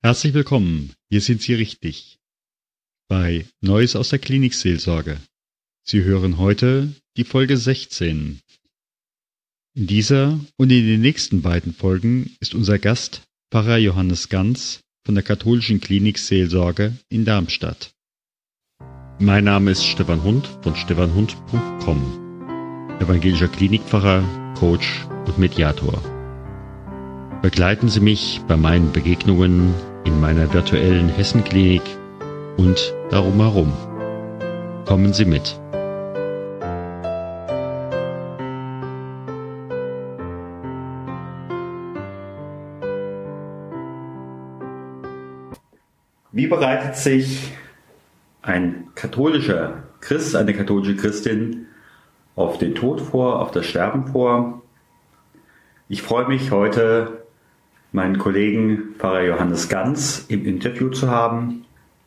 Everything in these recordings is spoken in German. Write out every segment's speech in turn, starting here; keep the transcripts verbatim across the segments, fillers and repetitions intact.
Herzlich willkommen, hier sind Sie richtig. Bei Neues aus der Klinikseelsorge. Sie hören heute die Folge sechzehn. In dieser und in den nächsten beiden Folgen ist unser Gast Pfarrer Johannes Ganz von der Katholischen Klinikseelsorge in Darmstadt. Mein Name ist Stefan Hund von stefan hund punkt com, evangelischer Klinikpfarrer, Coach und Mediator. Begleiten Sie mich bei meinen Begegnungen in meiner virtuellen Hessenklinik und darum herum. Kommen Sie mit. Wie bereitet sich ein katholischer Christ, eine katholische Christin auf den Tod vor, auf das Sterben vor? Ich freue mich, heute meinen Kollegen Pfarrer Johannes Ganz im Interview zu haben.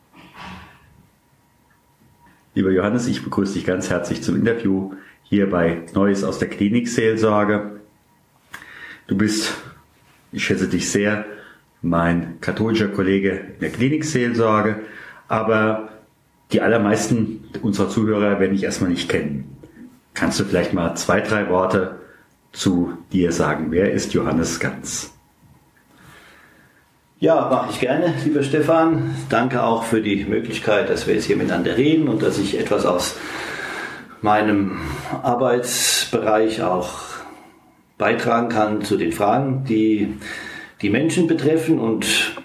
Lieber Johannes, ich begrüße dich ganz herzlich zum Interview hier bei Neues aus der Klinikseelsorge. Du bist, ich schätze dich sehr, mein katholischer Kollege in der Klinikseelsorge, aber die allermeisten unserer Zuhörer werden dich erstmal nicht kennen. Kannst du vielleicht mal zwei, drei Worte zu dir sagen? Wer ist Johannes Ganz? Ja, mache ich gerne, lieber Stefan. Danke auch für die Möglichkeit, dass wir jetzt hier miteinander reden und dass ich etwas aus meinem Arbeitsbereich auch beitragen kann zu den Fragen, die die Menschen betreffen. Und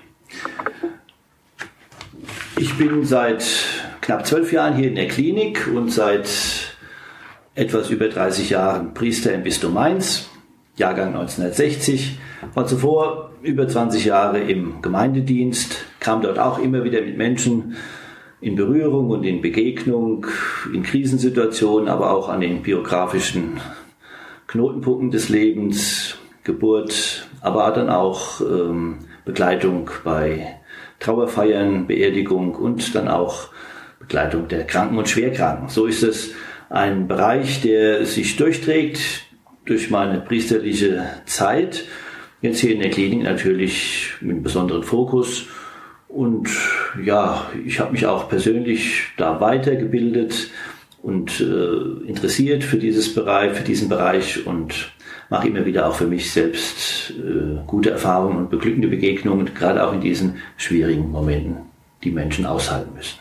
ich bin seit knapp zwölf Jahren hier in der Klinik und seit etwas über dreißig Jahren Priester im Bistum Mainz, Jahrgang neunzehnhundertsechzig, war zuvor über zwanzig Jahre im Gemeindedienst, kam dort auch immer wieder mit Menschen in Berührung und in Begegnung, in Krisensituationen, aber auch an den biografischen Knotenpunkten des Lebens, Geburt, aber dann auch ähm, Begleitung bei Trauerfeiern, Beerdigung und dann auch Begleitung der Kranken und Schwerkranken. So ist es ein Bereich, der sich durchträgt durch meine priesterliche Zeit. Jetzt hier in der Klinik natürlich mit einem besonderen Fokus. Und ja, ich habe mich auch persönlich da weitergebildet und äh, interessiert für dieses Bereich, für diesen Bereich und mache immer wieder auch für mich selbst äh, gute Erfahrungen und beglückende Begegnungen, gerade auch in diesen schwierigen Momenten, die Menschen aushalten müssen.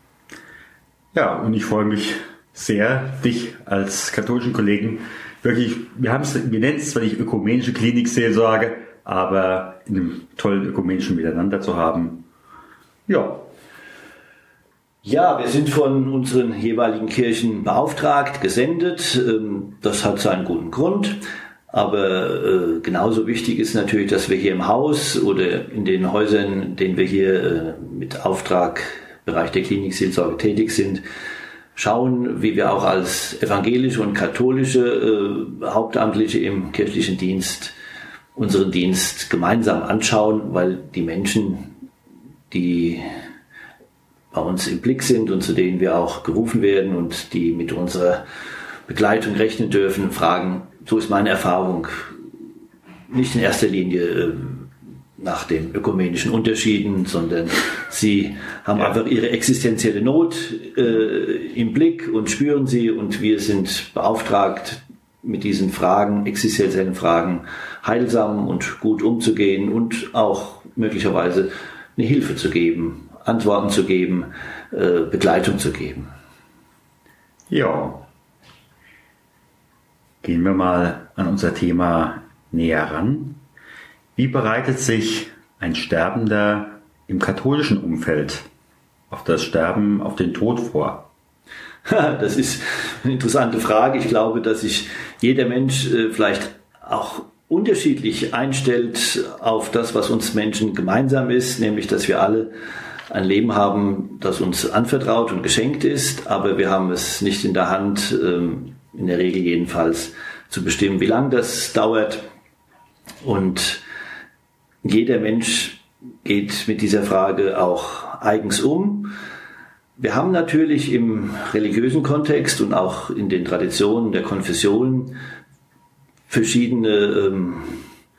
Ja, und ich freue mich sehr, dich als katholischen Kollegen wirklich, wir haben es, wir nennen es zwar nicht ökumenische Klinikseelsorge, aber in einem tollen ökumenischen Miteinander zu haben. Ja. Ja, wir sind von unseren jeweiligen Kirchen beauftragt, gesendet. Das hat seinen guten Grund. Aber genauso wichtig ist natürlich, dass wir hier im Haus oder in den Häusern, in denen wir hier mit Auftrag im Bereich der Klinikseelsorge tätig sind, schauen, wie wir auch als evangelische und katholische äh, Hauptamtliche im kirchlichen Dienst unseren Dienst gemeinsam anschauen, weil die Menschen, die bei uns im Blick sind und zu denen wir auch gerufen werden und die mit unserer Begleitung rechnen dürfen, fragen, so ist meine Erfahrung, nicht in erster Linie äh, nach den ökumenischen Unterschieden, sondern sie haben ja. einfach ihre existenzielle Not äh, im Blick und spüren sie, und wir sind beauftragt, mit diesen Fragen, existenziellen Fragen, heilsam und gut umzugehen und auch möglicherweise eine Hilfe zu geben, Antworten zu geben, äh, Begleitung zu geben. Ja. Gehen wir mal an unser Thema näher ran. Wie bereitet sich ein Sterbender im katholischen Umfeld auf das Sterben, auf den Tod vor? Das ist eine interessante Frage. Ich glaube, dass sich jeder Mensch vielleicht auch unterschiedlich einstellt auf das, was uns Menschen gemeinsam ist, nämlich, dass wir alle ein Leben haben, das uns anvertraut und geschenkt ist, aber wir haben es nicht in der Hand, in der Regel jedenfalls, zu bestimmen, wie lange das dauert. Und jeder Mensch geht mit dieser Frage auch eigens um. Wir haben natürlich im religiösen Kontext und auch in den Traditionen der Konfessionen verschiedene ähm,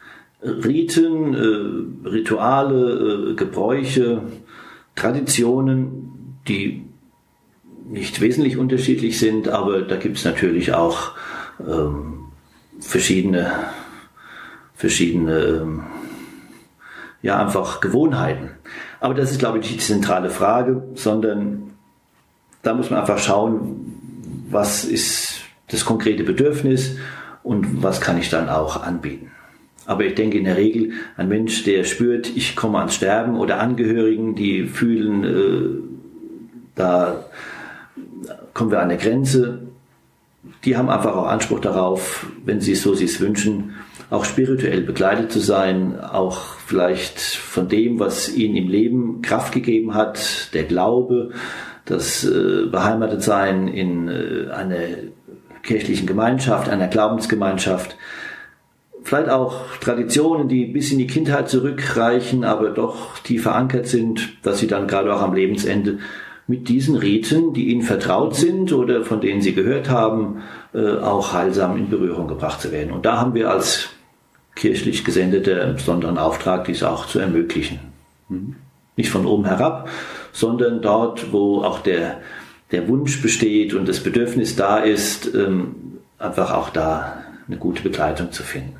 Riten, äh, Rituale, äh, Gebräuche, Traditionen, die nicht wesentlich unterschiedlich sind, aber da gibt es natürlich auch ähm, verschiedene, verschiedene ähm, ja, einfach Gewohnheiten. Aber das ist, glaube ich, nicht die zentrale Frage, sondern da muss man einfach schauen, was ist das konkrete Bedürfnis und was kann ich dann auch anbieten. Aber ich denke in der Regel, ein Mensch, der spürt, ich komme ans Sterben, oder Angehörigen, die fühlen, äh, da kommen wir an der Grenze, die haben einfach auch Anspruch darauf, wenn sie es so sich wünschen, auch spirituell begleitet zu sein, auch vielleicht von dem, was ihnen im Leben Kraft gegeben hat, der Glaube, das äh, Beheimatetsein in äh, einer kirchlichen Gemeinschaft, einer Glaubensgemeinschaft, vielleicht auch Traditionen, die bis in die Kindheit zurückreichen, aber doch tief verankert sind, dass sie dann gerade auch am Lebensende mit diesen Riten, die ihnen vertraut sind oder von denen sie gehört haben, auch heilsam in Berührung gebracht zu werden. Und da haben wir als kirchlich Gesendete einen besonderen Auftrag, dies auch zu ermöglichen. Nicht von oben herab, sondern dort, wo auch der, der Wunsch besteht und das Bedürfnis da ist, einfach auch da eine gute Begleitung zu finden.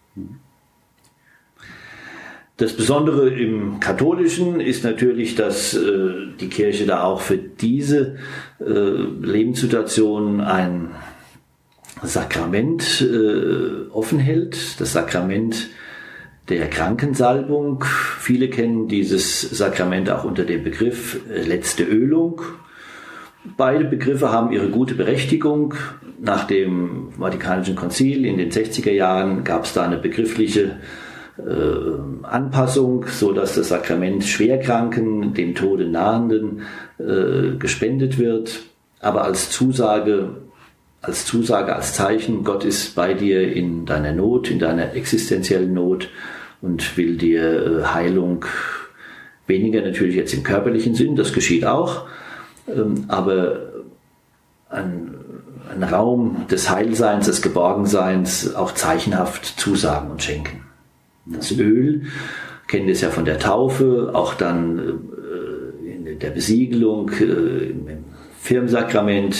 Das Besondere im Katholischen ist natürlich, dass äh, die Kirche da auch für diese äh, Lebenssituation ein Sakrament äh, offen hält, das Sakrament der Krankensalbung. Viele kennen dieses Sakrament auch unter dem Begriff äh, letzte Ölung. Beide Begriffe haben ihre gute Berechtigung. Nach dem Vatikanischen Konzil in den sechziger Jahren gab es da eine begriffliche äh, Anpassung, so dass das Sakrament Schwerkranken, dem Tode Nahenden äh, gespendet wird, aber als Zusage, als Zusage, als Zeichen, Gott ist bei dir in deiner Not, in deiner existenziellen Not und will dir äh, Heilung, weniger natürlich jetzt im körperlichen Sinn, das geschieht auch, ähm, aber ein ein Raum des Heilseins, des Geborgenseins auch zeichenhaft zusagen und schenken. Das Öl, kennen wir es ja von der Taufe, auch dann äh, in der Besiegelung, äh, im Firmsakrament,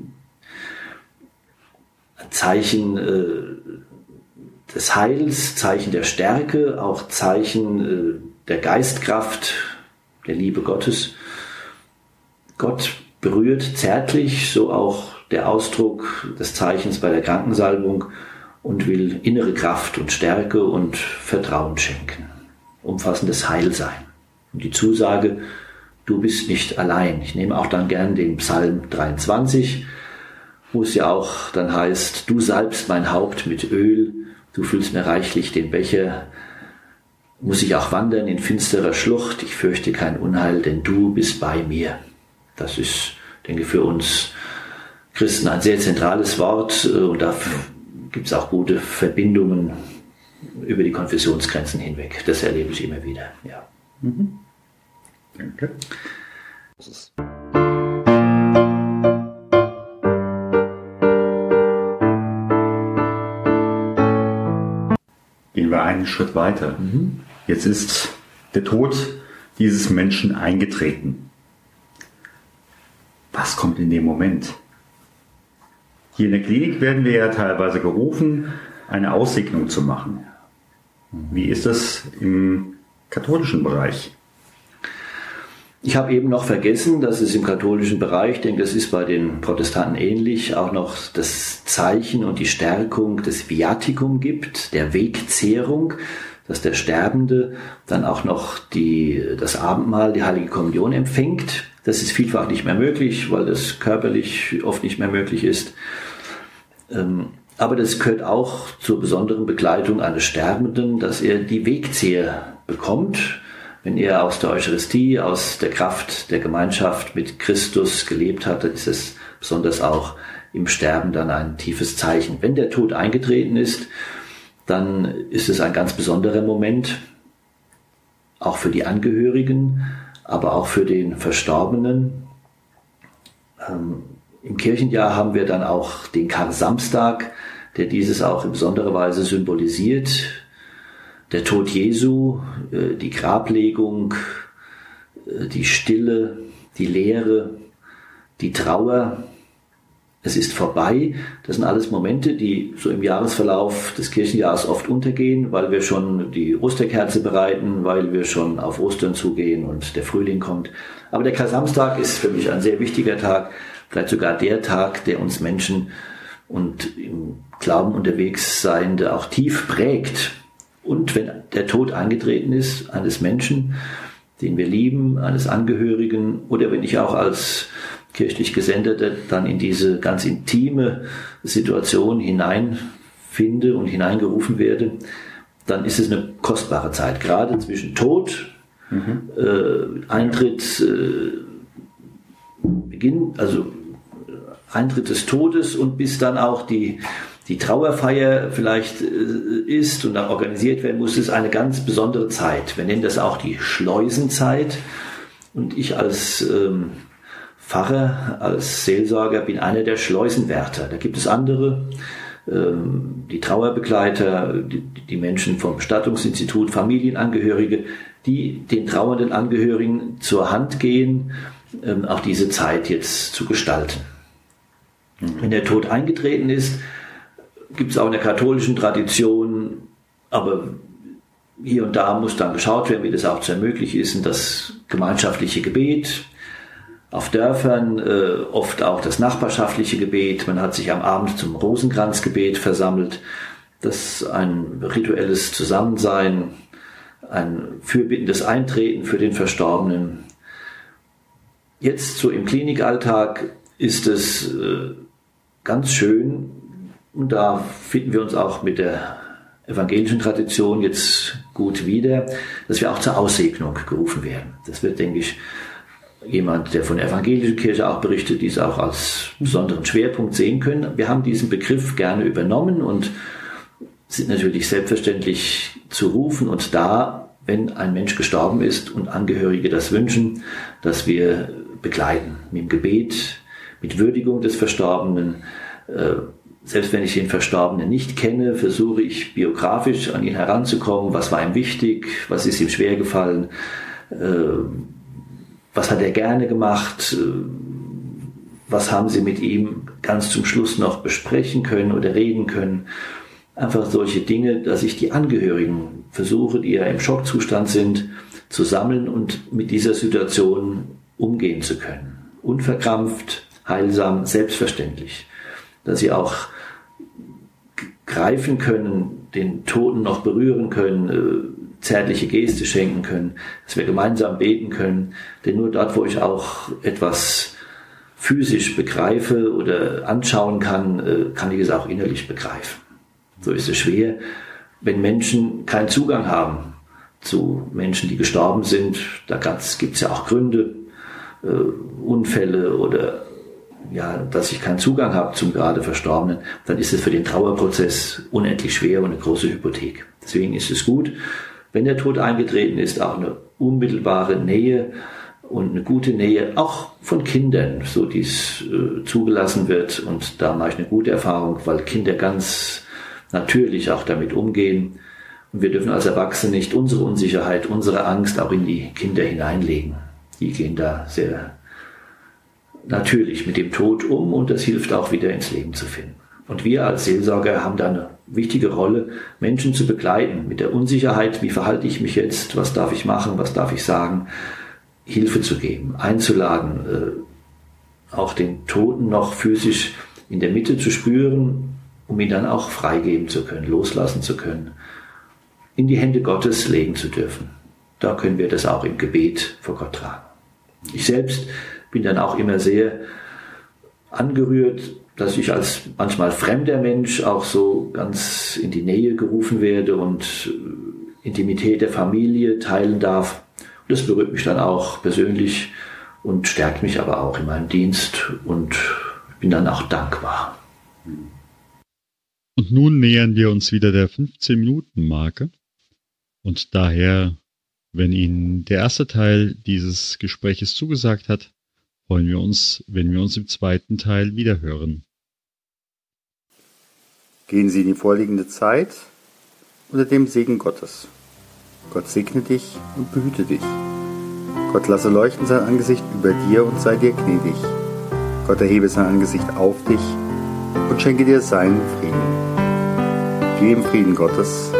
Zeichen äh, des Heils, Zeichen der Stärke, auch Zeichen äh, der Geistkraft, der Liebe Gottes. Gott berührt zärtlich, so auch der Ausdruck des Zeichens bei der Krankensalbung, und will innere Kraft und Stärke und Vertrauen schenken. Umfassendes Heilsein. Und die Zusage, du bist nicht allein. Ich nehme auch dann gern den Psalm dreiundzwanzig, wo es ja auch dann heißt, du salbst mein Haupt mit Öl, du füllst mir reichlich den Becher. Muss ich auch wandern in finsterer Schlucht, ich fürchte kein Unheil, denn du bist bei mir. Das ist, denke ich, für uns Christen ein sehr zentrales Wort, und da gibt es auch gute Verbindungen über die Konfessionsgrenzen hinweg. Das erlebe ich immer wieder. Ja. Mhm. Danke. Gehen wir einen Schritt weiter. Mhm. Jetzt ist der Tod dieses Menschen eingetreten. Was kommt in dem Moment? Hier in der Klinik werden wir ja teilweise gerufen, eine Aussegnung zu machen. Wie ist das im katholischen Bereich? Ich habe eben noch vergessen, dass es im katholischen Bereich, ich denke, das ist bei den Protestanten ähnlich, auch noch das Zeichen und die Stärkung des Viaticum gibt, der Wegzehrung, dass der Sterbende dann auch noch die, das Abendmahl, die Heilige Kommunion empfängt. Das ist vielfach nicht mehr möglich, weil das körperlich oft nicht mehr möglich ist. Aber das gehört auch zur besonderen Begleitung eines Sterbenden, dass er die Wegzehr bekommt. Wenn er aus der Eucharistie, aus der Kraft der Gemeinschaft mit Christus gelebt hat, dann ist es besonders auch im Sterben dann ein tiefes Zeichen. Wenn der Tod eingetreten ist, dann ist es ein ganz besonderer Moment, auch für die Angehörigen, aber auch für den Verstorbenen. Ähm, Im Kirchenjahr haben wir dann auch den Karsamstag, der dieses auch in besonderer Weise symbolisiert. der Tod Jesu, die Grablegung, die Stille, die Leere, die Trauer. Es ist vorbei. Das sind alles Momente, die so im Jahresverlauf des Kirchenjahres oft untergehen, weil wir schon die Osterkerze bereiten, weil wir schon auf Ostern zugehen und der Frühling kommt. Aber der Kar-Samstag ist für mich ein sehr wichtiger Tag, vielleicht sogar der Tag, der uns Menschen und im Glauben unterwegs Seiende auch tief prägt. Und wenn der Tod eingetreten ist, eines Menschen, den wir lieben, eines Angehörigen, oder wenn ich auch als kirchlich Gesendeter dann in diese ganz intime Situation hineinfinde und hineingerufen werde, dann ist es eine kostbare Zeit, gerade zwischen Tod, mhm. äh, Eintritt, äh, Beginn, also Eintritt des Todes und bis dann auch die, die Trauerfeier vielleicht äh, ist und dann organisiert werden muss, ist eine ganz besondere Zeit. Wir nennen das auch die Schleusenzeit, und ich als ähm, Pfarrer, als Seelsorger bin einer der Schleusenwärter. Da gibt es andere, ähm, die Trauerbegleiter, die, die Menschen vom Bestattungsinstitut, Familienangehörige, die den trauernden Angehörigen zur Hand gehen, ähm, auch diese Zeit jetzt zu gestalten. Mhm. Wenn der Tod eingetreten ist, gibt es auch in der katholischen Tradition, aber hier und da muss dann geschaut werden, wie das auch zu ermöglichen ist, das gemeinschaftliche Gebet. Auf Dörfern äh, oft auch das nachbarschaftliche Gebet. Man hat sich am Abend zum Rosenkranzgebet versammelt. Das ist ein rituelles Zusammensein, ein fürbittendes Eintreten für den Verstorbenen. Jetzt so im Klinikalltag ist es äh, ganz schön, und da finden wir uns auch mit der evangelischen Tradition jetzt gut wieder, dass wir auch zur Aussegnung gerufen werden. Das wird, denke ich, jemand, der von der evangelischen Kirche auch berichtet, dies auch als besonderen Schwerpunkt sehen können. Wir haben diesen Begriff gerne übernommen und sind natürlich selbstverständlich zu rufen und da, wenn ein Mensch gestorben ist und Angehörige das wünschen, dass wir begleiten mit dem Gebet, mit Würdigung des Verstorbenen. Selbst wenn ich den Verstorbenen nicht kenne, versuche ich biografisch an ihn heranzukommen. Was war ihm wichtig? Was ist ihm schwer gefallen? Was hat er gerne gemacht? Was haben Sie mit ihm ganz zum Schluss noch besprechen können oder reden können? Einfach solche Dinge, dass ich die Angehörigen versuche, die ja im Schockzustand sind, zu sammeln und mit dieser Situation umgehen zu können. Unverkrampft, heilsam, selbstverständlich. Dass sie auch greifen können, den Toten noch berühren können, zärtliche Geste schenken können, dass wir gemeinsam beten können. Denn nur dort, wo ich auch etwas physisch begreife oder anschauen kann, kann ich es auch innerlich begreifen. So ist es schwer, wenn Menschen keinen Zugang haben zu Menschen, die gestorben sind. Da gibt es ja auch Gründe, äh, Unfälle oder ja, dass ich keinen Zugang habe zum gerade Verstorbenen, dann ist es für den Trauerprozess unendlich schwer und eine große Hypothek. Deswegen ist es gut, wenn der Tod eingetreten ist, auch eine unmittelbare Nähe und eine gute Nähe, auch von Kindern, so dies äh, zugelassen wird. Und da mache ich eine gute Erfahrung, weil Kinder ganz natürlich auch damit umgehen. Und wir dürfen als Erwachsene nicht unsere Unsicherheit, unsere Angst auch in die Kinder hineinlegen. Die gehen da sehr natürlich mit dem Tod um und das hilft auch wieder ins Leben zu finden. Und wir als Seelsorger haben da eine wichtige Rolle, Menschen zu begleiten mit der Unsicherheit, wie verhalte ich mich jetzt, was darf ich machen, was darf ich sagen, Hilfe zu geben, einzuladen, äh, auch den Toten noch physisch in der Mitte zu spüren, um ihn dann auch freigeben zu können, loslassen zu können, in die Hände Gottes legen zu dürfen. Da können wir das auch im Gebet vor Gott tragen. Ich selbst bin dann auch immer sehr angerührt, dass ich als manchmal fremder Mensch auch so ganz in die Nähe gerufen werde und Intimität der Familie teilen darf. Das berührt mich dann auch persönlich und stärkt mich aber auch in meinem Dienst und bin dann auch dankbar. Und nun nähern wir uns wieder der fünfzehn-Minuten-Marke. Und daher, wenn Ihnen der erste Teil dieses Gespräches zugesagt hat, freuen wir uns, wenn wir uns im zweiten Teil wiederhören. Gehen Sie in die vorliegende Zeit unter dem Segen Gottes. Gott segne dich und behüte dich. Gott lasse leuchten sein Angesicht über dir und sei dir gnädig. Gott erhebe sein Angesicht auf dich und schenke dir seinen Frieden. Geh im Frieden Gottes.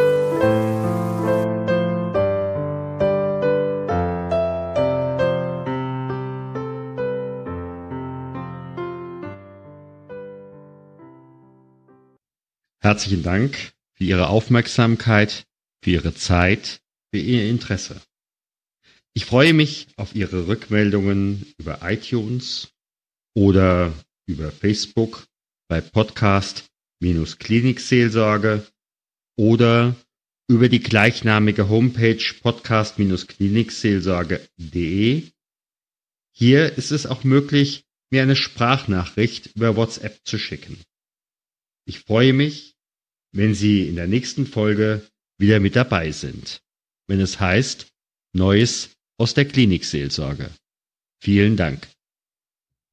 Herzlichen Dank für Ihre Aufmerksamkeit, für Ihre Zeit, für Ihr Interesse. Ich freue mich auf Ihre Rückmeldungen über iTunes oder über Facebook bei Podcast-Klinikseelsorge oder über die gleichnamige Homepage podcast-klinikseelsorge punkt de. Hier ist es auch möglich, mir eine Sprachnachricht über WhatsApp zu schicken. Ich freue mich, wenn Sie in der nächsten Folge wieder mit dabei sind, wenn es heißt Neues aus der Klinikseelsorge. Vielen Dank.